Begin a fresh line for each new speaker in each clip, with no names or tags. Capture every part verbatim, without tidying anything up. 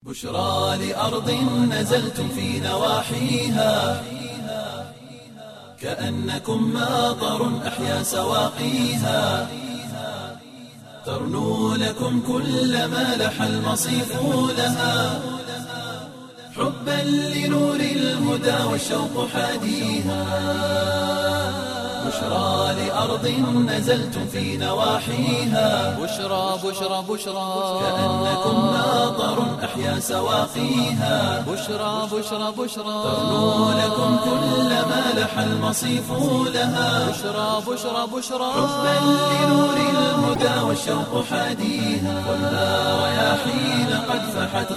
بشرى لأرض نزلتم في نواحيها كأنكم ماطر أحيا سواقيها ترنو لكم كل ما لح المصيف لها حبا لنور الهدى والشوق حاديها بشرى لأرض نزلتم في نواحيها
بشرى بشرى بشرى
كأنكم ماطر أحيا سواقيها
بشرى بشرى بشرى
ترنو لكم كل ما لح المصيف لها
بشرى بشرى بشرى
حبا لنور الهدى والشوق حاديها والنار رياحين قد فحت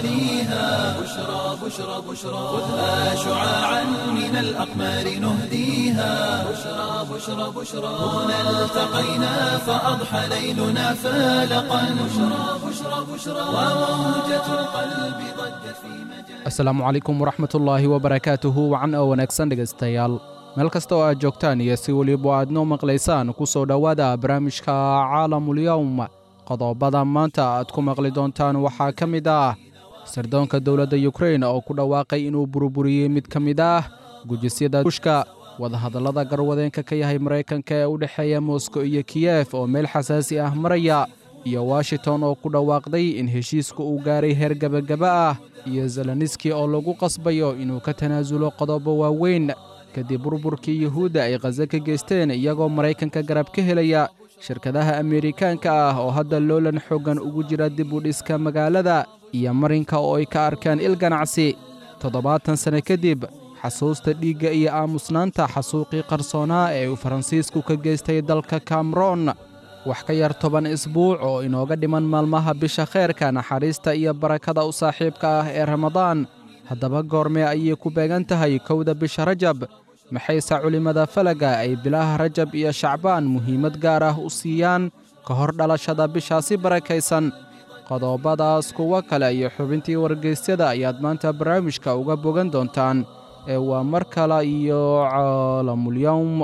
غواليها بشرى بشرى بشرى خذها شعاعا من الأقمار نهديها بشرى بشرى بشرى هنا التقينا فأضحى ليلنا فالقا بشرى بشرى بشرى وموجة القلب ضجت في مجال
asalaamu calaykum waraxmatullaahi wabarakaatuhu wacan oo wanaagsan dhegaystayaal meel kasta oo aad joogtaan iyo si weliba aad noo maqlaysaan ku soo dhowaada barnaamijka caalamulyawm qodobada maanta aad ku maqli doontaan waxaa ka mid ah sirdoonka dowladda yukrain oo ku dhawaaqay inuu burburiyey mid ka mid ah gujisyada ruushka wadahadallada garwadeenka ka yahay maraykanka ee u dhexeeya moskow iyo kiyef oo meel xasaasi ah maraya iyo washington oo ku dhawaaqday in heshiisku uu gaaray heer gebagaba ah iyo zeleniski oo lagu qasbayo inuu ka tanaasulo qodobo waaweyn kadib burburkii yuhuudda ay khaza ka geysteen iyagoo maraykanka garab ka helaya shirkadaha ameerikaanka ah oo hadda loolan xooggan ugu jira dib u dhiska magaalada iyo marinka oo ay ka arkaan il ganacsi toddobaatan sane kadib xasuusta dhiigga iyo aamusnaanta xasuuqii qarsoonaa ee uu faransiisku ka geystay dalka kameroon wax ka yar toban isbuuc oo inooga dhiman maalmaha bisha khayrka naxariista iyo barakada u saaxiibka ah ee ramadaan haddaba goormee ayay ku beegan tahay kowda bisha rajab maxayse culimmada falaga ay bilaha rajab iyo shacbaan muhiimad gaar ah u siiyaan ka hor dhalashada bishaasi barakaysan qodobadaas kuwo kale iyo xubintii wargeysyada ayaad maanta barnaamijka uga bogan doontaan ee waa mar kale iyo caalamulyawm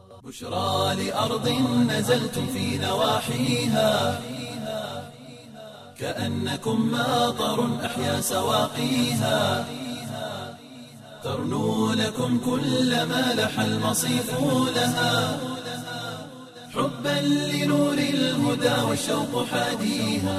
بشرى لأرض نزلتم في نواحيها كأنكم ماطر أحيا سواقيها ترنو لكم كل ما لح المصيف لها حبا لنور الهدى والشوق حاديها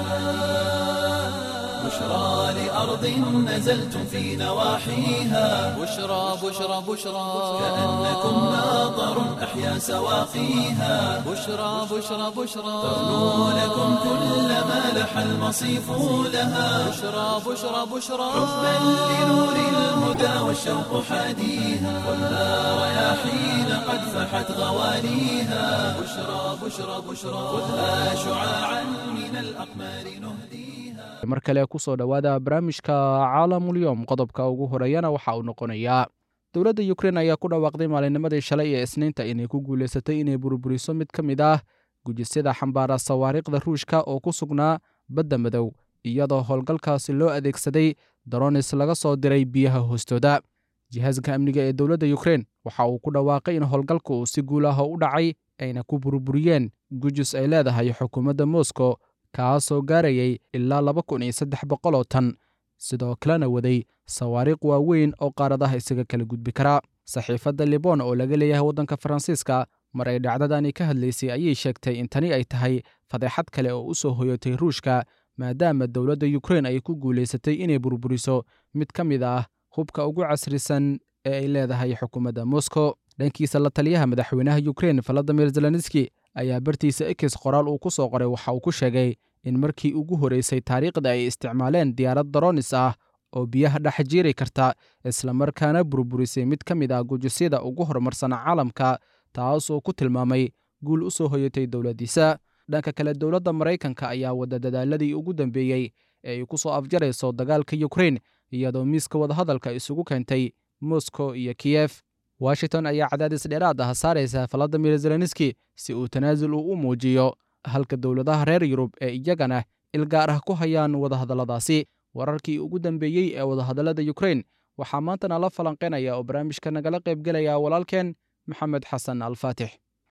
بشرى لأرض نزلتم في نواحيها
بشرى بشرى بشرى
كأنكم ماطر أحيا سواقيها
بشرى بشرى بشرى
ترنو لكم كل ما لح المصيف لها
بشرى بشرى بشرى
حبا لنور الهدى والشوق حاديها والنار رياحين قد فحت غواليها بشرى بشرى بشرى خذها شعاعا من الأقمار نهديها
mar kale ku soo dhowaada barnaamijka caalamulyawm qodobka ugu horeeyana waxa uu noqonayaa dowladda yukrain ayaa ku dhawaaqday maalinnimadii shalay ee isniinta inay ku guulaysatay inay burburiso mid ka mid ah gujisyada xambaara sawaariikhda ruushka oo ku sugnaa badda madow iyadoo howlgalkaasi loo adeegsaday daronis laga soo diray biyaha hoostooda jihaaska amniga ee dowladda yukrain waxa uu ku dhawaaqay in howlgalku uu si guul ah u dhacay ayna ku burburiyeen gujis ay leedahay xukuumadda moskow kaasoo gaarayay ilaa laba kun iyo saddex boqol oo tan sidoo kalena waday sawaariikh waaweyn oo qaaradaha isaga kala gudbi karaa saxiifadda libon oo laga leeyahay waddanka faransiiska mar ay dhacdadani ka hadlaysay ayay sheegtay in tani ay tahay fadeexad kale oo u soo hoyatay ruushka maadaama dowladda yukrain ay ku guulaysatay inay burburiso mid ka mid ah hubka ugu casrisan ee ay leedahay xukuumadda moskow dhankiisa la taliyaha madaxweynaha yukrain valadimir zeleniski ayaa bartiisa ekis qoraal uu ku soo qoray waxa uu ku sheegay in markii ugu horeysay taariikhda ay isticmaaleen diyaarad daronis ah oo biyaha dhex jiiri karta islamarkaana burburisay mid ka mid ah gujisyada ugu horumarsan caalamka taasoo ku tilmaamay guul u soo hoyatay dowladdiisa dhanka kale dowladda maraykanka ayaa wada dadaaladii ugu dambeeyey ee ay ku soo afjarayso dagaalka yukrain iyadoo miiska wadahadalka isugu keentay moskow iyo kiyef washington ayaa cadaadis dheeraad ah saaraysa valadimir zeleniski si uu tanaasul uu u muujiyo halka dowladaha reer yurub ee iyagana il gaar ah ku hayaan wadahadalladaasi wararkii ugu dambeeyey ee wadahadallada yukrain waxaa maantana la falanqeynaya oo barnaamijka nagala qaybgelaya walaalkeen maxamed xasan alfaatix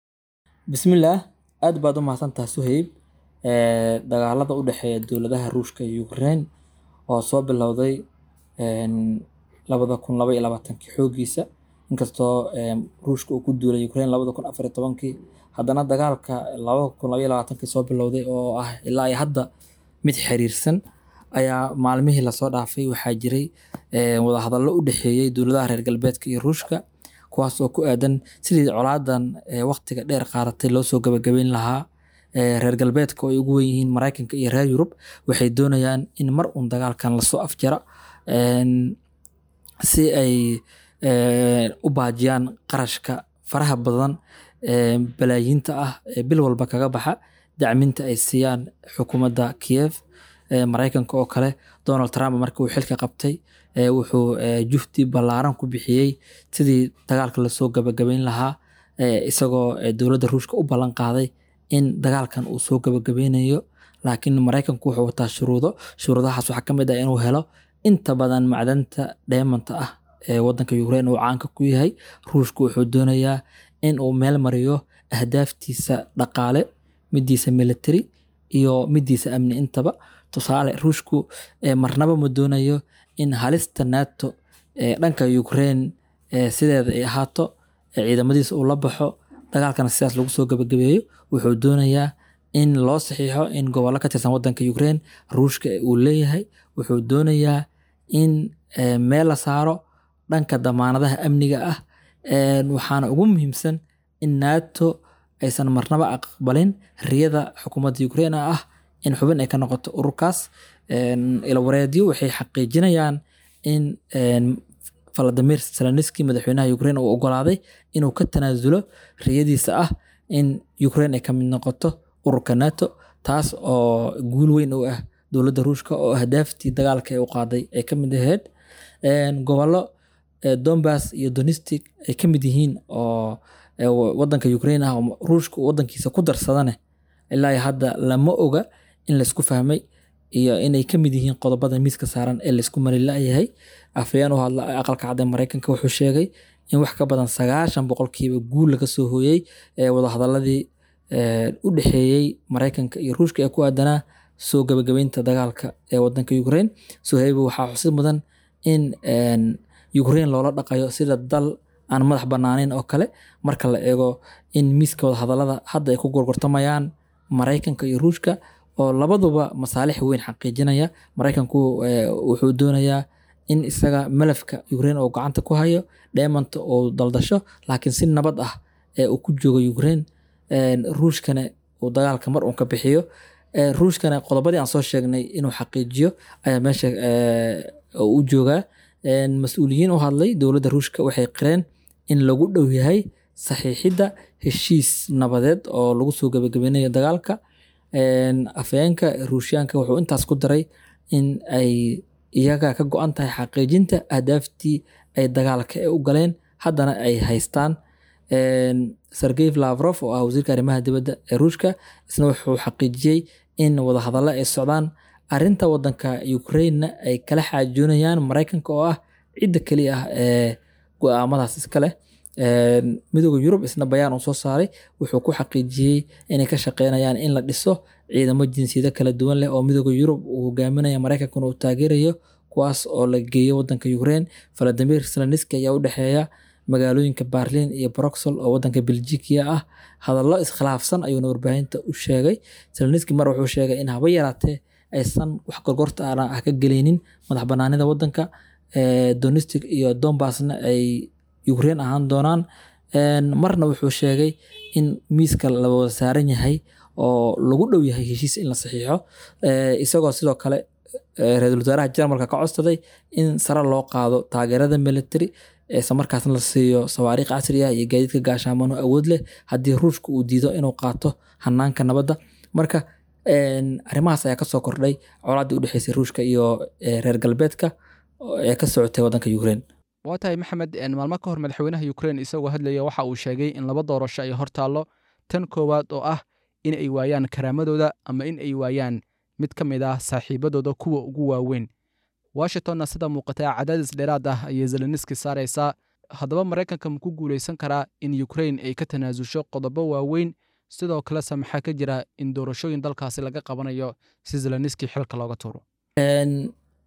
bismillaah aad baad u mahadsantaha suhayb dagaalada u dhexeeya dowladaha ruushka iyo Ukraine oo soo bilowday labada kun laba iyo labaatankii xoogiisa, inkastoo ruushka uu ku duulay Ukraine labada kun afar iyo tobankii, haddana dagaalka labada kun laba iyo labaatankii soo bilowday oo ah ilaa ay hadda mid xiriirsan ayaa maalmihii lasoo dhaafay waxaa jiray wadahadallo u dhexeeyey dowladaha reer galbeedka iyo ruushka, kuwaas oo ku aadan sidii colaadan waqtiga dheer qaadatay loo soo gabagabeyn lahaa. reer galbeedka oo ay ugu weyn yihiin Mareykanka iyo reer Yurub waxay doonayaan in mar uun dagaalkan lasoo afjara si ay u baajiyaan qarashka faraha badan balaayiinta ah ee bil walba kaga baxa dacminta ay siiyaan xukuumadda Kiev. Mareykanka oo kale Donald Trump markii uu xilka qabtay wuxuu juhdi ballaaran ku bixiyey sidii dagaalka lasoo gabagabeyn lahaa, isagoo dowladda ruushka u ballan qaaday in dagaalkan uu soo gabagabeynayo. laakiin Mareykanku wuxuu wataa shuruudo shuruudahaas waxaa ka mid ah inuu helo inta badan macdanta diamond ah ee wadanka Ukraine uu caanka ku yahay. Ruushku wuxuu doonayaa in uu meel mariyo ahdaaftiisa dhaqaale, midiisa military iyo midiisa amni intaba. tusaale ruushku marnaba ma doonayo in halista NATO ee dhanka Ukraine sideeda ay ahaato, ciidamadiisa uu la baxo, dagaalkana sidaas lagu soo gabagabeeyo. wuxuu doonayaa in loo saxiixo in gobollo ka tirsan wadanka Ukraine ruushka uu leeyahay. wuxuu doonayaa in meel la saaro dhanka damaanadaha amniga ah, waxaana ugu muhiimsan in NATO aysan marnaba aqbalin riyada xukuumadda Ukraine ah in xubin ay ka noqoto ururkaas. Ilwareedyo waxay xaqiijinayaan in Volodymyr Zelensky madaxweynaha Ukraine uu ogolaaday inuu ka tanaasulo riyadiisa ah in Ukraine ay ka mid noqoto ururka NATO, taas oo guul weyn u ah dowladda ruushka oo ahdaaftii dagaalka ay u qaaday ay ka mid ahayd. gobollo Donbass iyo Donetsk ay ka mid yihiin oo wadanka Ukraine ah oo ruushka wadankiisa ku darsadane ilaa hadda lama oga in la isku fahmay iyo inay ka mid yihiin qodobada miiska saaran ee la isku mari la'yahay. Afayeen u hadla aqalka cad ee Mareykanka wuxuu sheegay in wax ka badan sagaashan boqolkiiba guul laga soo hooyay ee wadahadaladii u dhexeeyay Mareykanka iyo ruushka ee ku aadanaa soo gabagabeynta dagaalka ee wadanka Ukraine. Sohaybo waxaa xusid mudan in Ukraine loola dhaqayo sida dal aan madax banaaneyn oo kale marka la eego in miiska wadahadalada hadda ay ku gorgortamayaan Mareykanka iyo ruushka oo labaduba masaalix weyn xaqiijinaya. Mareykanku wuxuu doonayaa in isaga malafka Ukraine oo gacanta ku hayo diamond oo daldasho, laakiin si nabad ah ee uu ku joogo Ukraine. ruushkana uu dagaalka mar uun ka bixiyo. ruushkana qodobadii aan soo sheegnay inuu xaqiijiyo ayaa meesha u joogaa. mas-uuliyiin u hadlay dowladda ruushka waxay qireen in lagu dhow yahay saxiixidda heshiis nabadeed oo lagu soo gabagabeynayo dagaalka. afayeenka ruushyaanka wuxuu intaas ku daray in ay iyaga ka go-an tahay xaqiijinta ahdaaftii ay dagaalka u galeen haddana ay haystaan. Sergey Lavrov oo ah wasiirka arrimaha dibadda ee ruushka isna wuxuu xaqiijiyey in wadahadallo ay socdaan. arrinta wadanka Ukraine ay kala xaajoonayaan Mareykanka oo ah cidda kaliya ah ee go'aamadaas iska leh. midowga Yurub isna bayaan uu soo saaray wuxuu ku xaqiijiyey inay ka shaqeynayaan in la dhiso ciidamo jinsiyado kala duwan leh oo midowga Yurub uu hogaaminayo, Mareykankuna uu taageerayo, kuwaas oo la geeyo wadanka Ukraine. Volodymyr Zelensky ayaa u dhexeeya magaalooyinka Berlin iyo Brussels oo wadanka Belgium ah. hadallo iskhilaafsan ayuuna warbaahinta u sheegay. Zelensky mar wuxuu sheegay in haba yaraatee aysan wax gorgorta ah ka geleynin madax banaanida wadanka. Donetsk iyo Donbassna ay Ukraine ahaan doonaan. marna wuxuu sheegay in miiska la wada saaran yahay oo lagu dhow yahay heshiis in la saxiixo, isagoo sidoo kale ra'iisul wasaaraha Jarmalka ka codsaday in sare loo qaado taageerada military isla markaasna la siiyo sawaariikh casri ah iyo gaadiidka gaashaamano awood leh haddii ruushku uu diido inuu qaato hanaanka nabadda. marka arrimahaas ayaa ka soo kordhay colaadii u dhexeysay ruushka iyo reer galbeedka ee ka socotay wadanka Ukraine.
waa tahay Maxamed, maalmo ka hor madaxweynaha Ukraine isagoo hadlaya waxa uu sheegay in laba doorasho ay hortaallo. tan koowaad oo ah in ay waayaan karaamadooda ama in ay waayaan mid ka mid ah saaxiibadooda kuwa ugu waaweyn. Washingtonna sida muuqata cadaadis dheeraad ah ayay Zelensky saaraysaa. haddaba Mareykanka ma ku guuleysan karaa in Ukraine ay ka tanaasusho qodobo waaweyn, sidoo kale maxaa ka jira in doorashooyin dalkaasi laga qabanayo si Zelensky xilka looga tuuro?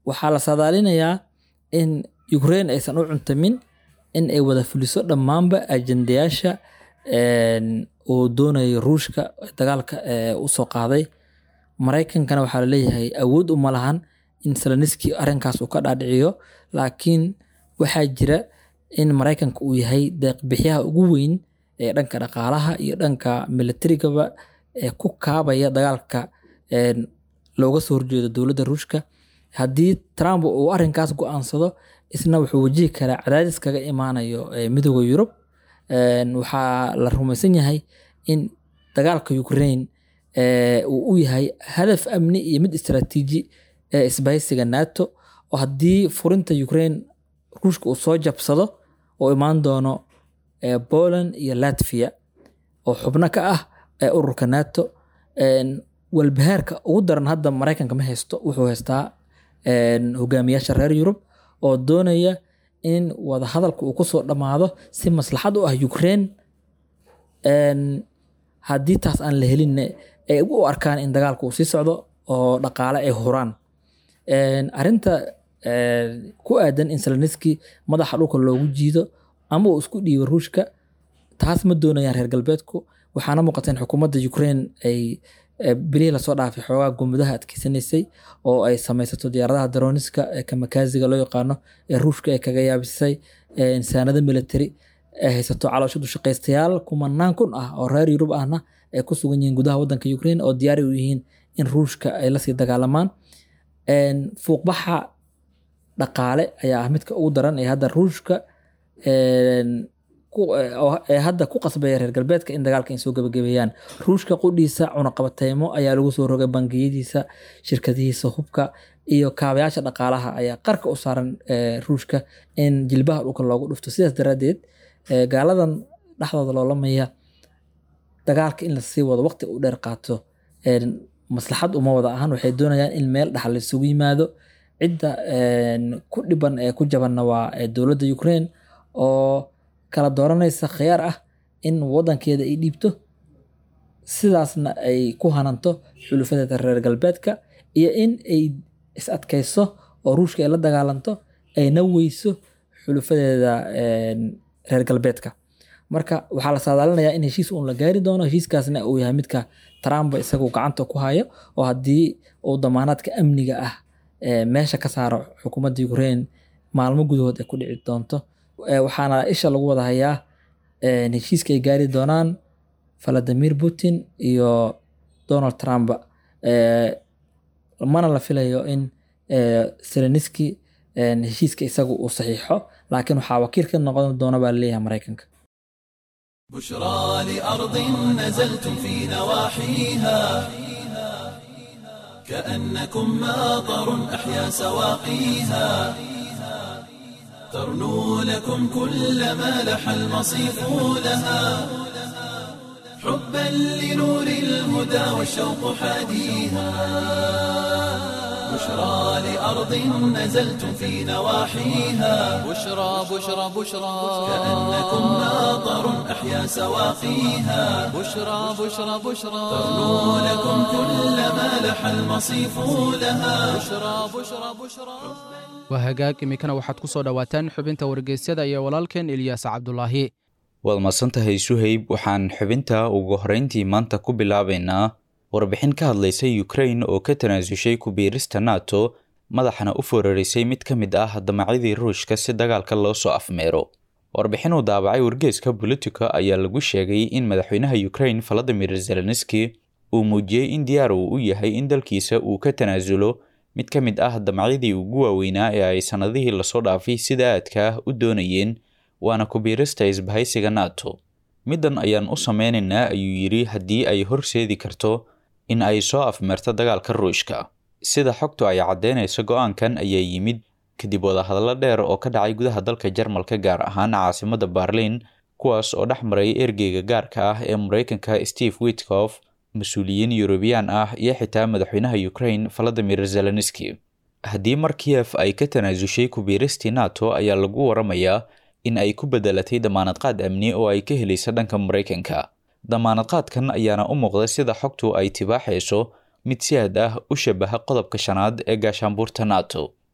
waxaa la saadaalinayaa in Ukraine aysan u cuntamin in ay wada fuliso dhammaanba ajendayaasha uu doonayo Ruushka dagaalka u soo qaaday. Mareykankana waxaa la leeyahay awood uma lahan in Zelensky arrinkaas uu ka dhaadhiciyo, laakiin waxaa jira in Mareykanka uu yahay deeq bixiyaha ugu weyn ee dhanka dhaqaalaha iyo dhanka militarigaba ee ku kaabaya dagaalka looga soo horjeedo dowladda Ruushka. Haddii Trump uu arrinkaas go'aansado, isna wuxuu wajihi karaa cadaadis kaga imaanayo midowga Yurub. Waxaa la rumaysan yahay in dagaalka Ukraine uu u yahay hadaf amni iyo mid istiraatiiji ee isbahaysiga NATO, oo haddii furinta Ukraine Ruushka uu soo jabsado oo imaan doono Poland iyo Latvia oo xubno ka ah ururka NATO. Walbahaarka ugu daran hadda Mareykanka ma haysto, wuxuu haystaa hogaamiyaasha reer Yurub oo doonaya in wada hadalka uu ku soo dhamaado si maslaxad u ah Ukraine. Haddii taas aan la helin ay u arkaan in dagaalku uu sii socdo oo dhaqaale ay huraan. Arrinta ku aadan in Zelensky madaxa dhulka loogu jiido ama uu isku dhiibo Ruushka, taas ma doonayaan reer galbeedku. Waxaana muuqata in xukuumadda Ukraine ay bilihii lasoo dhaafay xoogaa gumadaha adkeysanaysay oo ay samaysato diyaaradaha droniska ee kamikaziga loo yaqaano ee Ruushka ay kaga yaabisay insaanada military ay haysato caloosha dushaqaystayaal kumanaan kun ah oo reer Yurub ahna ay ku sugan yihiin gudaha waddanka Ukraine oo diyaar u yihiin in Ruushka ay la sii dagaalamaan. Fuuqbaxa dhaqaale ayaa ah midka ugu daran ee hadda Ruushka ee hadda ku qasbaya reer galbeedka in dagaalka ay soo gabagabeeyaan. Ruushka qudhiisa cunaqabateymo ayaa lagu soo rogay bangiyadiisa, shirkadihiisa hubka iyo kaabayaasha dhaqaalaha ayaa qarka u saaran Ruushka in jilbaha dhulka loogu dhufto. Sidaas daraadeed gaaladan dhexdooda loolamaya dagaalka in la sii wado waqti u dheer qaato maslaxad uma wada ahan. Waxay doonayaan in meel dhaxal la isugu yimaado. Cidda ku dhiban ee ku jabanna waa dowladda Ukraine oo kala dooranaysa khiyaar ah in waddankeeda ay dhiibto, sidaasna ay ku hananto xulufadeeda reer galbeedka, iyo in ay is adkayso oo Ruushka ay la dagaalanto ayna weyso xulufadeeda reer galbeedka. Marka waxaa la saadaalinayaa in heshiis uun la gaari doono, heshiiskaasna uu yahay midka Trump isagu gacanta ku hayo, oo haddii uu damaanaadka amniga ah meesha ka saaro xukuumadda Ukraine maalmo gudahood ay ku dhici doonto. Waxaana isha lagu wada hayaa heshiiska ay gaari doonaan Vladimir Putin iyo Donald Trump. Mana la filayo in Zelensky heshiiska isagu uu saxiixo, laakiin waxaa wakiil ka noqon doona baa leeyahay Mareykanka.
بشرى لأرض نزلتم في نواحيها كأنكم ماطر أحيا سواقيها ترنو لكم كل ما لح المصيف لها حبا لنور الهدى والشوق حاديها بشرى لأرض نزلتم في نواحيها
بشرى بشرى بشرى
كأنكم ماطر أحيا سواقيها
بشرى بشرى بشرى
ترنو لكم كل ما لح المصيف لها
بشرى بشرى بشرى
waa hagaag imikana waxaad ku soo dhawaataan xubinta wargeysyada iyo walaalkeen Ilyas Cabdulaahi.
waad masantahay Suhayb. Waxaan xubinta ugu horeyntii maanta ku bilaabaynaa warbixin ka hadlaysa Ukraine oo ka tanaasushay ku biirista NATO, madaxana u foorarisay mid ka mid ah damacyadii Ruushka si dagaalka loo soo afmeero. Warbixin uu daabacay wargeyska Politico ayaa lagu sheegay in madaxweynaha Ukraine Volodymyr Zelensky uu muujiyay in diyaar uu u yahay in dalkiisa uu ka tanaasulo mid ka mid ah damacyadii ugu waaweynaa ee ay sanadihii lasoo dhaafay sida aadka ah u doonayeen, waana ku biirista isbahaysiga NATO. Middan ayaan u sameynaynaa ayuu yiri haddii ay horseedi karto in ay soo afmeerto dagaalka Ruushka. Sida xogtu ay cadeynayso, go'aankan ayaa yimid kadib wadahadalo dheer oo ka dhacay gudaha dalka Jarmalka, gaar ahaan caasimadda Berlin, kuwaas oo dhexmaray ergeyga gaarka ah ee Mareykanka Steve Witkoff, mas'uuliyiin Yurubyaan ah iyo xitaa madaxweynaha Ukraine Volodymyr Zelensky. Haddii mar Kiev ay ka tanaasushay ku biiristii NATO, ayaa lagu waramayaa in ay ku bedelatay damaanadqaad amni oo ay ka helayso dhanka Mareykanka. Damaanadqaadkan ayaana u muuqda sida xogtu ay tibaaxayso mid si aad ah u shabaha qodobka shanaad ee gaashaanbuurta NATO.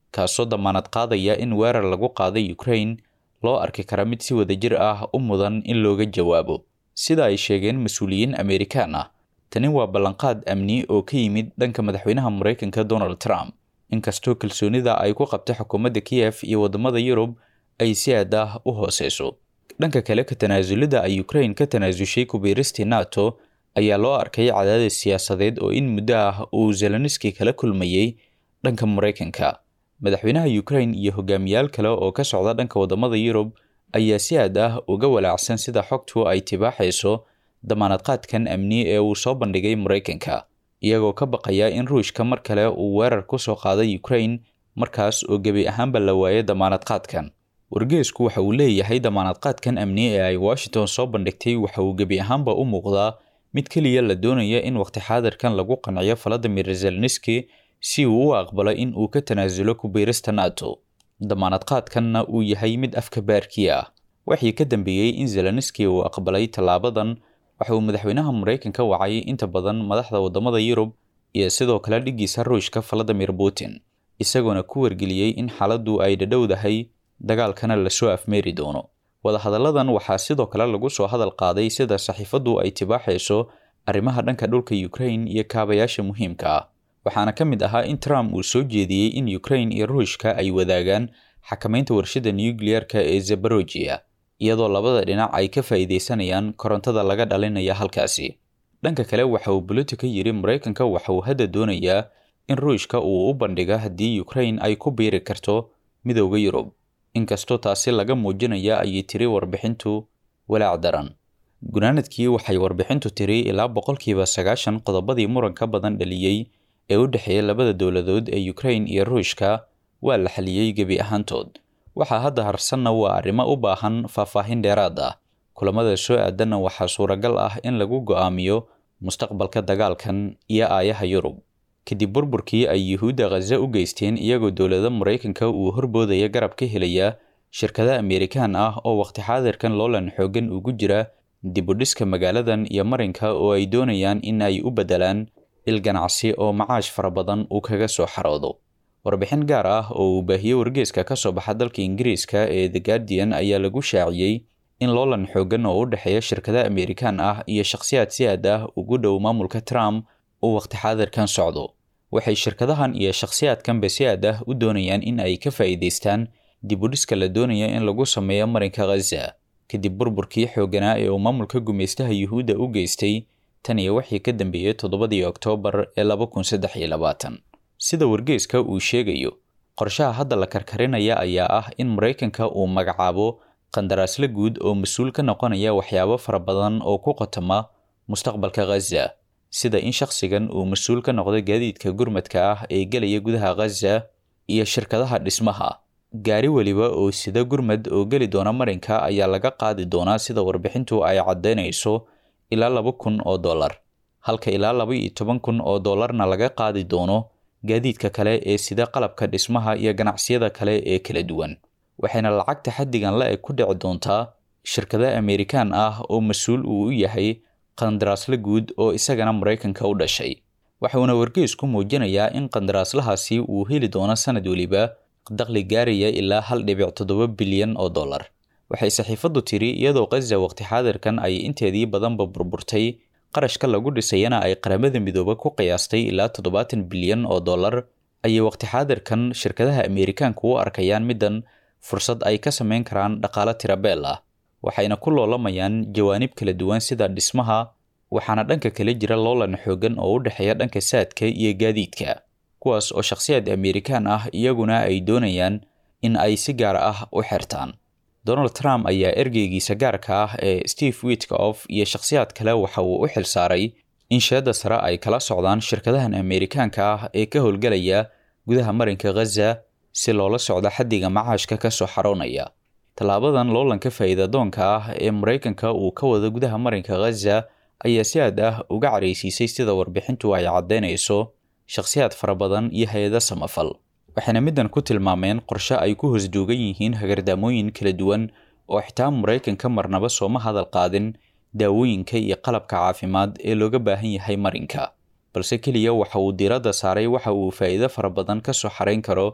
kaasoo damaanad qaadaya in weerar lagu qaaday Ukraine loo arki kara mid si wadajir ah u mudan in looga jawaabo. Sida ay sheegeen mas'uuliyiin Amerikaan ah, tani waa ballanqaad amni oo ka yimid dhanka madaxweynaha Mareykanka Donald Trump, inkastoo kalsoonida ay ku qabtay xukuumadda Kiev iyo wadamada Yurub ay si aad ah u hooseyso. Dhanka kale, ka tanaasulida ay Ukraine ka tanaasushay ku biiristii NATO ayaa loo arkay cadaadis siyaasadeed oo in muddo ah uu Zelensky kala kulmayay dhanka Mareykanka. Madaxweynaha Ukraine iyo hogaamiyaal kale oo ka socda dhanka wadamada Yurub ayaa si aad ah uga walaacsan sida xogtu ay tibaaxayso damaanad qaadkan amni ee uu soo bandhigay Mareykanka, iyagoo ka baqaya in Ruushka mar kale uu weerar ku soo qaaday Ukraine markaas oo gebi ahaanba la waayay damaanad qaadkan. Wargeysku waxa uu leeyahay damaanad qaadkan amni ee ay Washington soo bandhigtay waxa uu gebi ahaanba u muuqdaa mid kaliya la doonaya in waqti xaadirkan lagu qanciyo Vladimir Zelensky si uu u aqbalo in uu ka tanaasulo ku biirista NATO. Damaanad qaadkanna uu yahay mid afka baarkii ah. Wixii ka dambeeyay in Zelensky uu aqbalay talaabadan, waxa uu madaxweynaha Mareykanka wacay inta badan madaxda wadamada Yurub iyo sidoo kale dhigiisa Ruushka Vladimir Putin, isagoona ku wargeliyay in xaaladdu ay dhadhowdahay dagaalkana la soo afmeeri doono. Wadahadalladan waxaa sidoo kale lagu soo hadal qaaday sida saxiifadu ay tibaaxayso arrimaha dhanka dhulka Ukraine iyo kaabayaasha muhiimka ah, waxaana ka mid ahaa in Trump uu soo jeediyey in Ukraine iyo Ruushka ay wadaagaan xakamaynta warshada nuclear-ka ee Zaporozhye, iyadoo labada dhinac ay ka faa'iideysanayaan korontada laga dhalinaya halkaasi. Dhanka kale, waxa uu Politico yiri Mareykanka waxa uu hadda doonayaa in Ruushka uu u bandhigo haddii Ukraine ay ku biiri karto midowga Yurub, inkastoo taasi laga muujinaya ayay tiri warbixintu walaac daran. Gunaanadkii waxay warbixintu tiri ilaa boqolkiiba sagaashan qodobadii muranka badan dhaliyay ee u dhexeeya labada dowladood ee Ukraine iyo Ruushka waa la xaliyay gebi ahaantood. Waxaa hadda harsanna waa arrimo u baahan faahfaahin dheeraad ah. Kulamada soo aadanna waxaa suuragal ah in lagu go'aamiyo mustaqbalka dagaalkan iyo aayaha Yurub. Kadib burburkii ay Yuhuudda Gaza u geysteen iyagoo dowladda Mareykanka uu horboodaya garab ka helaya shirkado Amerikaan ah oo waqti xaadirkan loolan xoogan ugu jira dib u dhiska magaaladan iyo marinka oo ay doonayaan in ay u bedelaan il ganacsi oo macaash fara badan uu kaga soo xaroodo. Warbixin gaar ah oo uu baahiyey wargeyska ka soo baxa dalka Ingiriiska ee The Guardian ayaa lagu shaaciyey in loolan xoogan oo u dhexeeya shirkado Amerikaan ah iyo shakhsiyaad si aad ah ugu dhow maamulka Trump uu waqti xaadirkan socdo. Waxay shirkadahan iyo shakhsiyaadkan si aad ah u doonayaan in ay ka faa'iideystaan dib u dhiska la doonaya in lagu sameeyo marinka Gaza kadib burburkii xooganaa ee uu maamulka gumeystaha Yuhuudda u geystay tan iyo wixii ka dambeeyay toddobadii Oktoobar ee laba kun saddex iyo labaatan. Sida wargeyska uu sheegayo, qorshaha hadda la karkarinaya ayaa ah in Mareykanka uu magacaabo qandaraasle guud oo mas'uul ka noqonaya waxyaabo fara badan oo ku qotoma mustaqbalka Gaza, sida in shakhsigan uu mas'uul ka noqdo gaadiidka gurmadka ah ee gelaya gudaha Gaza iyo shirkadaha dhismaha. Gaari waliba oo sida gurmad oo geli doona marinka ayaa laga qaadi doonaa sida warbixintu ay caddeynayso ilaa laba kun oo dollar, halka ilaa laba iyo toban kun oo dollarna laga qaadi doono gaadiidka kale ee sida qalabka dhismaha iyo ganacsiyada kale ee kala duwan. Waxayna lacagta xaddigan la eg ku dhici doontaa shirkado Amerikaan ah oo mas'uul uu u yahay qandaraasle guud oo isagana Mareykanka u dhashay. Waxaana wargeysku muujinayaa in qandaraaslahaasi uu heli doono sanad waliba dakhli gaaraya ilaa hal dhibic toddoba bilyan oo dollar. Waxay saxiifadu tiri iyadoo Gaza waqti xaadirkan ay inteedii badanba burburtay, qarashka lagu dhisayana ay qaramada midooba ku qiyaastay ilaa toddobaatan bilyan oo dollar, ayay waqti xaadirkan shirkadaha Amerikaanka u arkayaan middan fursad ay ka sameyn karaan dhaqaale tirabeel ah. Waxayna ku loolamayaan jawaanib kala duwan sida dhismaha, waxaana dhanka kale jira loolan xoogan oo u dhexeeya dhanka saadka iyo gaadiidka, kuwaas oo shakhsiyaad Amerikaan ah iyaguna ay doonayaan in ay si gaar ah u xirtaan. Donald Trump ayaa ergeygiisa gaarka ah ee Steve Witkoff iyo shakhsiyaad kale waxa uu u xilsaaray in shaqada sare ay kala socdaan shirkadahan Amerikaanka ah ee ka howlgalaya gudaha marinka Gaza si loola socdo xaddiga macaashka ka soo xaroonaya. Talaabadan loolanka faa'iido doonka ah ee Mareykanka uu ka wado gudaha marinka Gaza ayaa si aad ah uga careysiisay sida warbixintu ay caddeynayso shakhsiyaad fara badan iyo hay'ado samafal. Waxayna middan ku tilmaameen qorshe ay ku hoosduugan yihiin hagardaamooyin kala duwan oo xitaa Mareykanka marnaba sooma hadal qaadin daawooyinka iyo qalabka caafimaad ee looga baahan yahay marinka, balse keliya waxa uu diiradda saaray waxa uu faa'iido fara badan ka soo xareyn karo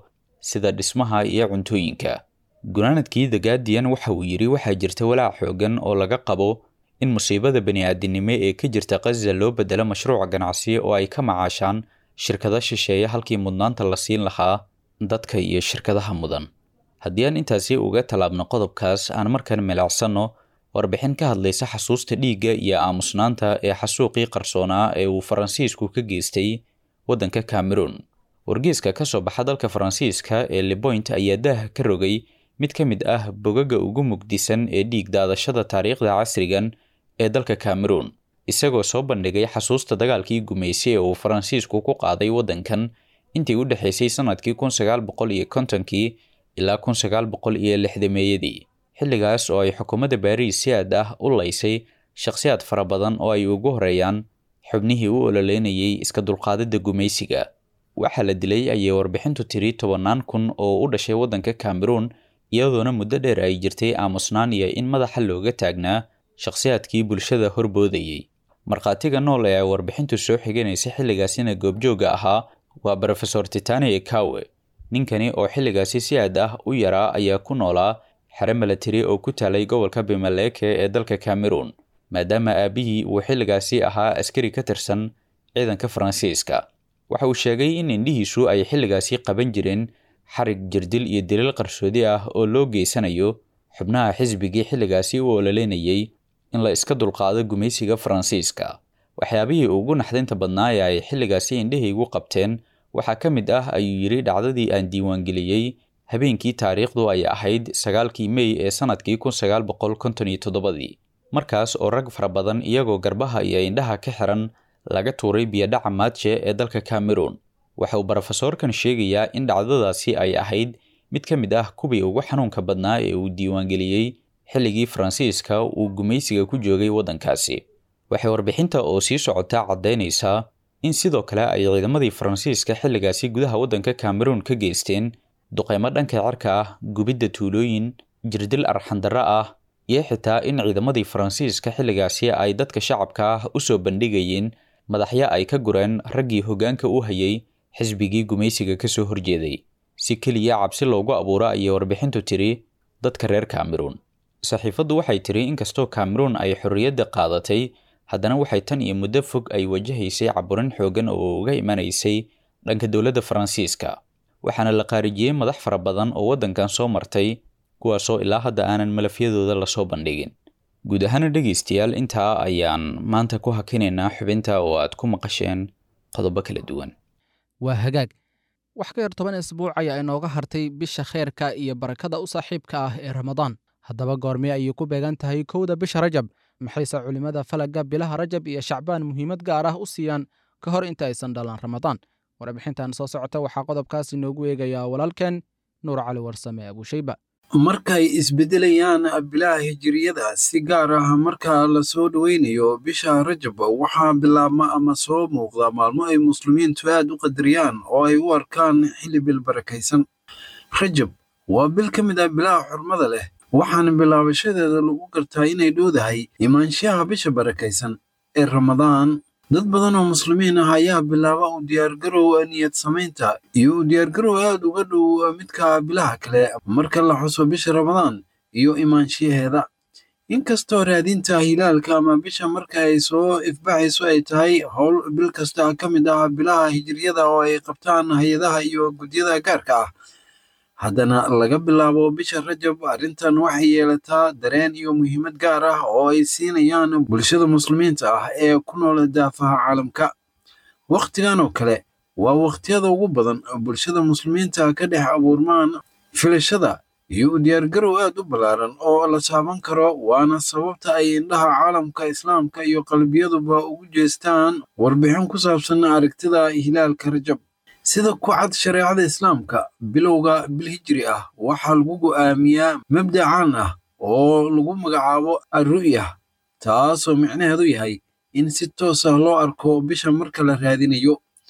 sida dhismaha iyo cuntooyinka. gunaanadkii The Guardian waxa uu yidhi waxaa jirta walaac xoogan oo laga qabo in musiibada bani'aadinimo ee ka jirta Gaza loo bedelo mashruuc ganacsi oo ay ka macaashaan shirkado shisheeye halkii mudnaanta la siin lahaa dadka iyo shirkadaha mudan. haddii aan intaasi uga talaabno qodobkaas, aan markan milicsanno warbixin ka hadlaysa xasuusta dhiigga iyo aamusnaanta ee xasuuqii qarsoonaa ee uu Faransiisku ka geystay waddanka Cameroon. wargeyska ka soo baxa dalka Faransiiska ee Le Point ayaa daaha ka rogay mid ka mid ah bogaga ugu mugdisan ee dhiig daadashada taariikhda casrigan ee dalka Cameroon, isagoo soo bandhigay xasuusta dagaalkii gumaysi ee uu Faransiisku ku qaaday waddankan intii u dhaxaysay sanadkii kun sagaal boqol iyo kontonkii ilaa kun sagaal boqol iyo lixdameeyadii, xilligaas oo ay xukuumadda Paris si aad ah u laysay shakhsiyaad fara badan oo ay ugu horeeyaan xubnihii u ololeynayay iska dulqaadida gumaysiga. waxaa la dilay ayay warbixintu tiri tobannaan kun oo u dhashay waddanka Cameroon, iyadoona muddo dheer ay jirtay aamusnaan iyo in madaxa looga taagnaa shakhsiyaadkii bulshada horboodayay. markhaatiga nool ee ay warbixintu soo xiganaysa xilligaasina goobjooga ahaa waa Professor Titane Ekawe. ninkani oo xilligaasi si aad ah u yaraa ayaa ku noolaa xero milatari oo ku taalay gobolka Bamileke ee dalka Cameroon, maadaama aabihii uu xilligaasi ahaa askari ka tirsan ciidanka Faransiiska. waxa uu sheegay in indhihiisu ay xilligaasi qaban jireen xarig jirdil iyo dilal qarsoodi ah oo loo geysanayo xubnaha xisbigii xilligaasi u ololeynayay in la iska dulqaado gumaysiga Faransiiska. waxyaabihii ugu naxdinta badnaa ee ay xilligaasi indhahaygu qabteen waxaa ka mid ah ayuu yidhi dhacdadii aan diiwaangeliyey habeenkii taariikhdu ay ahayd sagaalkii May ee sanadkii kun sagaal boqol konton iyo toddobadii, markaas oo rag fara badan iyagoo garbaha iyo indhaha ka xiran laga tuuray biyadhaca Maadje ee dalka Cameroon. waxa uu barofesoorkan sheegayaa in dhacdadaasi ay ahayd mid ka mid ah kuwii ugu xanuunka badnaa ee uu diiwaangeliyey xilligii Faransiiska uu gumaysiga ku joogay waddankaasi. waxay warbixinta oo sii socota caddaynaysaa in sidoo kale ay ciidamadii Faransiiska xilligaasi gudaha waddanka Cameroon ka geysteen duqeymo dhanka cirka ah, gubidda tuulooyin, jirdil arxandarro ah, iyo xitaa in ciidamadii Faransiiska xilligaasi ay dadka shacabka ah u soo bandhigayeen madaxyo ay ka gureen raggii hoggaanka u hayay xisbigii gumaysiga ka soo horjeeday si keliya cabsi loogu abuuro ayay warbixintu tiri dadka reer Cameroon. saxiifaddu waxay tiri inkastoo Cameroon ay xorriyadda qaadatay, haddana waxay tan iyo muddo fog ay wajahaysay caburin xoogan oo uga imanaysay dhanka dowladda Faransiiska, waxaana la qaarijiyey madax fara badan oo waddankan soo martay, kuwaasoo ilaa hadda aanan malafyadooda lasoo bandhigin. guud ahaan dhegeystayaal, intaa ayaan maanta ku hakinaynaa xubinta oo aad ku maqasheen qodobo kala duwan.
waa hagaag. wax ka yar toban isbuuc ayaa inooga hartay bisha khayrka iyo barakada u saaxiibka ah ee Ramadaan. haddaba goormee ayay ku beegan tahay kowda bisha Rajab? maxayse culimada falaga bilaha Rajab iyo Shacbaan muhiimad gaar ah u siiyaan ka hor inta aysan dhalan Ramadaan? warbixintan soo socota waxaa qodobkaas inoogu eegayaa walaalkeen Nuur Cali Warsame Abushayba.
markay isbedelayaan bilaha hijriyada, si gaar ah marka la soo dhaweynayo bisha Rajab, waxaa bilaabma ama soo muuqda maalmo ay muslimiintu aad u qadariyaan oo ay u arkaan xilli bil barakaysan. Rajab waa bil ka mid ah bilaha xurmada leh, waxaana bilaabashadeeda lagu gartaa inay dhowdahay imaanshaha bisha barakaysan ee Ramadaan. dad badan oo muslimiin ah ayaa bilaaba u diyaargarow niyad samaynta iyo u diyaargarow aad uga dhow midka bilaha kale marka la xuso bisha Ramadaan iyo imaanshaheeda. inkastoo raadinta hilaalka ama bisha marka ay soo ifbaxayso ay tahay howl bil kasta ka mid ah bilaha hijriyada oo ay qabtaan hay'adaha iyo gudyada gaarka ah, haddana laga bilaabo bisha Rajab arrintan waxay yeelataa dareen iyo muhiimad gaar ah oo ay siinayaan bulshada muslimiinta ah ee ku nool daafaha caalamka. waqtigan oo kale waa waqtiyada ugu badan bulshada muslimiinta ka dhex abuurmaan filashada iyo u diyaargarow aad u ballaaran oo la taaban karo, waana sababta ay indhaha caalamka islaamka iyo qalbiyaduba ugu jeestaan warbixin ku saabsan aragtida hilaalka Rajab. sida ku cad shareecada islaamka, bilowga bil hijri ah waxaa lagu go'aamiyaa mabda' caan ah oo lagu magacaabo ar-ru'ya, taasoo micnaheedu yahay in si toos ah loo arko bisha marka la raadinayo.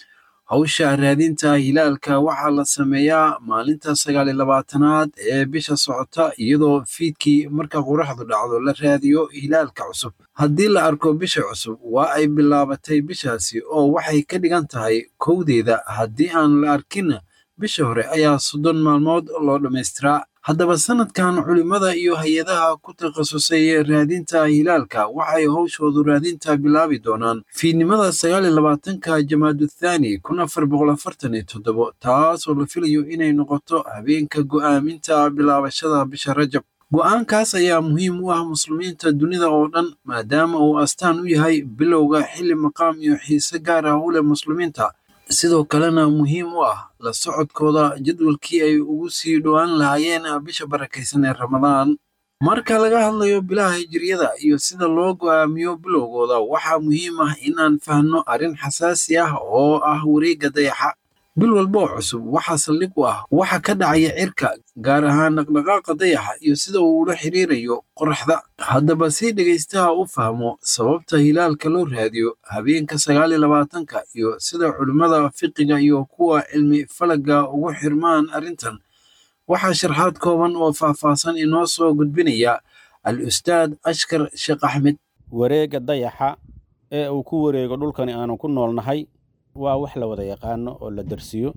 hawsha raadinta hilaalka waxaa la sameeyaa maalinta sagaal iyo labaatanaad ee bisha socota, iyadoo fiidkii marka qoraxdu dhacdo la raadiyo hilaalka cusub. haddii la arko bisha cusub, waa ay bilaabatay bishaasi oo waxay ka dhigan tahay kowdeeda. haddii aan la arkin, bisha hore ayaa soddon maalmood loo dhammaystiraa. haddaba sanadkan culimmada iyo hay-adaha ku takhasusay raadinta hilaalka waxay howshoodu raadinta bilaabi doonaan fiidnimada sagaal iyo labaatanka jamaaduthani kun afar boqol afartan iyo toddobo, taasoo la filayo inay noqoto habeenka go'aaminta bilaabashada bisha Rajab. go'aankaas ayaa muhiim u ah muslimiinta dunida oo dhan maadaama uu astaan u yahay bilowga xilli maqaam iyo xiise gaar ah u leh muslimiinta, sidoo kalena muhiim u ah la socodkooda jadwalkii ay ugu sii dhowaan lahaayeen bisha barakaysan ee Ramadaan. marka laga hadlayo bilaha hijriyada iyo sida loo go'aamiyo bilowgooda, waxaa muhiim ah inaan fahno arrin xasaasi ah oo ah wareegga dayaxa. bil walba oo cusub waxaa saldhig u ah waxa ka dhacaya cirka, gaar ahaan dhaqdhaqaaqa dayaxa iyo sida uu ula xiriirayo qoraxda. haddaba si dhegaystaha u fahmo sababta hilaalka loo raadiyo habeenka sagaal iyo labaatanka iyo sida culimmada fiqiga iyo kuwa cilmi falaga ugu xirmaan arrintan, waxaa sharxaad kooban oo faahfaahsan inoo soo gudbinaya al-ustaad ashkar sheekh axmed.
wareegga dayaxa ee uu ku wareego dhulkani aanu ku noolnahay waa wax la wada yaqaano oo la darsiyo.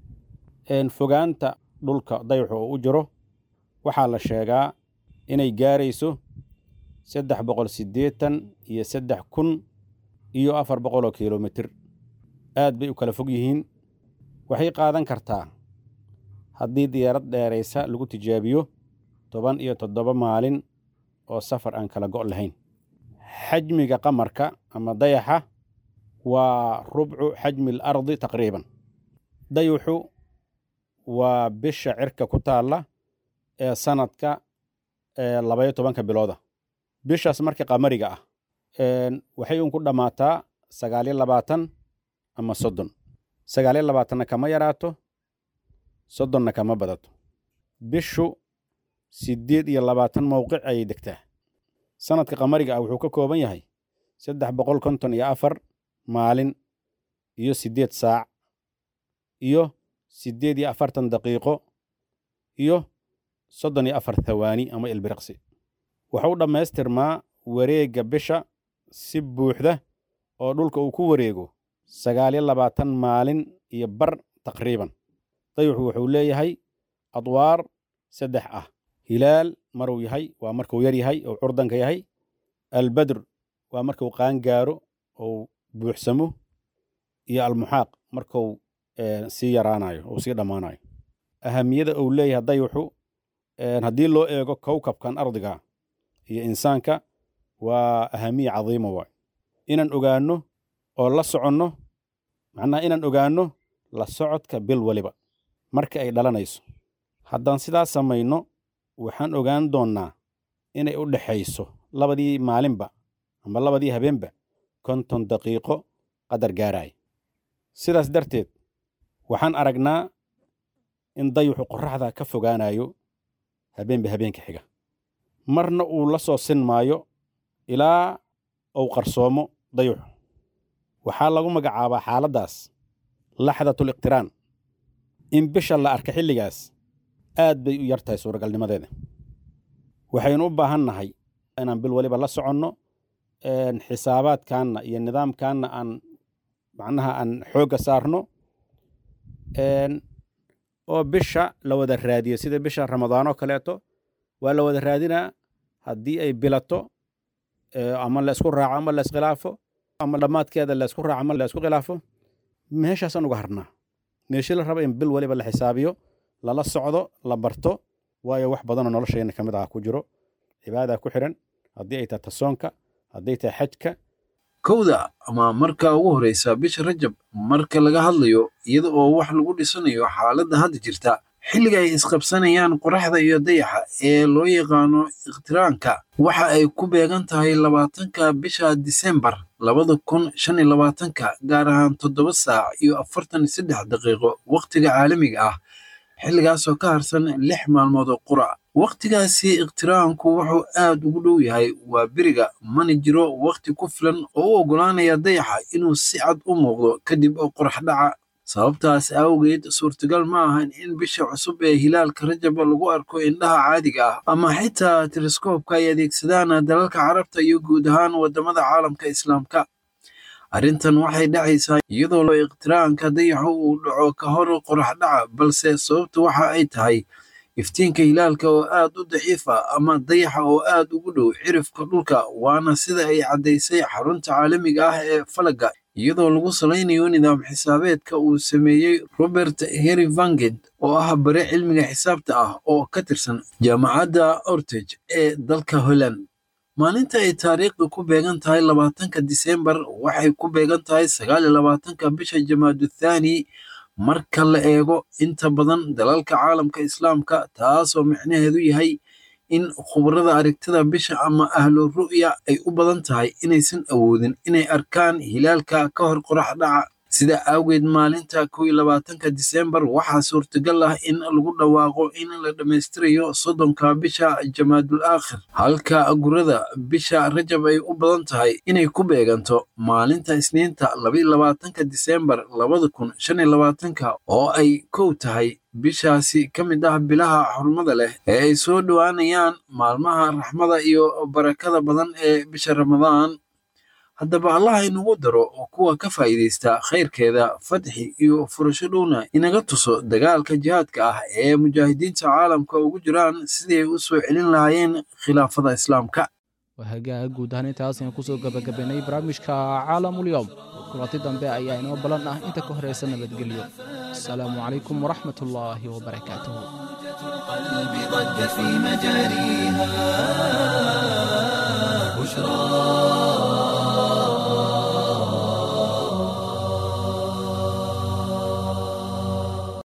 fogaanta dhulka dayaxu oo u jiro waxaa la sheegaa inay gaarayso saddex boqol siddeetan iyo saddex kun iyo afar boqol oo kilomitir. aad bay u kala fog yihiin. waxay qaadan kartaa haddii diyaarad dheeraysa lagu tijaabiyo toban iyo toddoba maalin oo safar aan kala go' lahayn. xajmiga qamarka ama dayaxa waa rubcu xajmi alardi taqriiban. dayaxu waa bisha cirka ku taalla ee sanadka labayo tobanka bilooda. bishaas marka qamariga ah waxay un ku dhammaataa sagaaliyo labaatan ama soddon. sagaaliyo labaatanna kama yaraato, soddonna kama badato. bishu siddeed iyo labaatan mowqic ayay degtaa. sanadka qamariga ah wuxuu ka kooban yahay saddex boqol konton iyo afar maalin iyo siddeed saac iyo siddeed iyo afartan daqiiqo iyo soddon iyo afar thawaani ama ilbiriqsi. wuxuu dhammaystirmaa wareegga bisha si buuxda oo dhulka uu ku wareego sagaaliyo labaatan maalin iyo bar taqriiban. dayaxu wuxuu leeyahay adwaar saddex ah. hilaal maruu yahay waa markuu yar yahay oo curdanka yahay. albadr waa markuu qaan gaaro oo buuxsamo. iyo almuxaaq markuu sii yaraanayo oo sii dhammaanayo. ahamiyada uu leeyahay dayaxu haddii loo eego kowkabkan ardiga iyo insaanka waa ahamiya cadiima waay. inaan ogaanno oo la soconno, macnaha inaan ogaanno la socodka bil waliba marka ay dhalanayso. haddaan sidaas samayno waxaan ogaan doonnaa inay u dhexayso labadii maalinba ama labadii habeenba konton daqiiqo qadar gaaraya. sidaas darteed waxaan aragnaa in dayaxu qorraxda ka fogaanayo habeenba habeenka xiga, marna uu la soo sinmaayo ilaa uu qarsoomo dayaxu. waxaa lagu magacaabaa xaaladdaas laxdatul iqtiraan. in bisha la arka xilligaas aad bay u yar tahay suuragalnimadeeda. waxaynu u baahan nahay inaan bil waliba la soconno xisaabaadkaanna iyo nidaamkaanna aan macnaha aan xoogga saarno oo bisha la wada raadiyo. sida bisha ramadaanoo kaleeto waa la wada raadinaa. haddii ay bilato ama la isku raaco ama la iskhilaafo ama dhammaadkeeda la isku raaco ama la isku khilaafo, meeshaasaan uga harnaa. meeshii la raba in bil waliba la xisaabiyo, lala socdo, la barto, waayo wax badanoo nolosheenna ka mid ah ku jiro. cibaada ku xiran, haddii ay tahay tasoonka, haddii tahay xajka.
kowda ama marka ugu horeysa bisha Rajab marka laga hadlayo iyada oo wax lagu dhisanayo xaaladda hadda jirta, xilliga ay isqabsanayaan qoraxda iyo dayaxa ee loo yaqaano iqtiraanka, waxa ay ku beegan tahay labaatanka bisha Disembar labada kun shan iyo labaatanka, gaar ahaan toddoba saac iyo afartan iyo saddex daqiiqo waqtiga caalamiga ah. xilligaasoo ka harsan lix maalmood oo qura. waqtigaasi iqtiraanku wuxuu aad ugu dhow yahay waa beriga, mana jiro waqti ku filan oo u oggolaanaya dayaxa inuu si cad u muuqdo kadib oo qorax dhaca. sababtaas awgeed suurtagal ma ahan in bisha cusub ee hilaalka Rajab lagu arko indhaha caadiga ah ama xitaa teleskoobka ay adeegsadaan dalalka carabta iyo guud ahaan wadamada caalamka islaamka. arrintan waxay dhacaysaa iyadoo loo iqtiraanka dayaxu uu dhaco ka hor qorax dhaca balse sababtu waxa ay tahay iftiinka hilaalka oo aad u daciif ah ama dayaxa oo aad ugu dhow cirifka dhulka waana sida ay caddaysay xarunta caalamiga ah ee falaga iyadoo lagu salaynayo nidaam xisaabeedka uu sameeyey Robert Henry Vanged oo ah bare cilmiga xisaabta ah oo ka tirsan jaamacadda Utrecht ee dalka Holland. maalinta ay taariikhdu ku beegan tahay labaatanka Diseembar waxay ku beegan tahay sagaal iyo labaatanka bisha Jamaadu Thani marka la eego inta badan dalalka caalamka islaamka taasoo micnaheedu yahay in khubarada aragtida bisha ama ahlu ru'ya ay u badan tahay inaysan awoodin inay arkaan hilaalka ka hor qorax dhaca sida awgeed maalinta kow iyo labaatanka Diseembar waxaa suurtagal ah in lagu dhawaaqo in la dhammaystirayo soddonka bisha Jamaadul Aakhir halka gurada bisha Rajab ay u badan tahay inay ku beeganto maalinta Isniinta laba iyo labaatanka Diseembar labada kun shan iyo labaatanka oo ay kow tahay bishaasi ka mid ah bilaha xurmada leh ee ay soo dhowaanayaan maalmaha raxmada iyo barakada badan ee bisha Ramadaan. haddaba allah inugu daro oo kuwa ka faa'iidaysta khayrkeeda fadxi iyo furasho dhowna inaga tuso dagaalka jihaadka ah ee mujaahidiinta caalamka ugu jiraan sidii ay u soo celin lahaayeen khilaafada islaamka.
وهجاء جود هني تاسين كوسو جب جبناي برامج كعالم اليوم كرات دم بقى يعني وبلنا أنت كهرة سنة بتقليو. السلام عليكم ورحمة الله وبركاته.
القلب ضج في مجاريها بشرى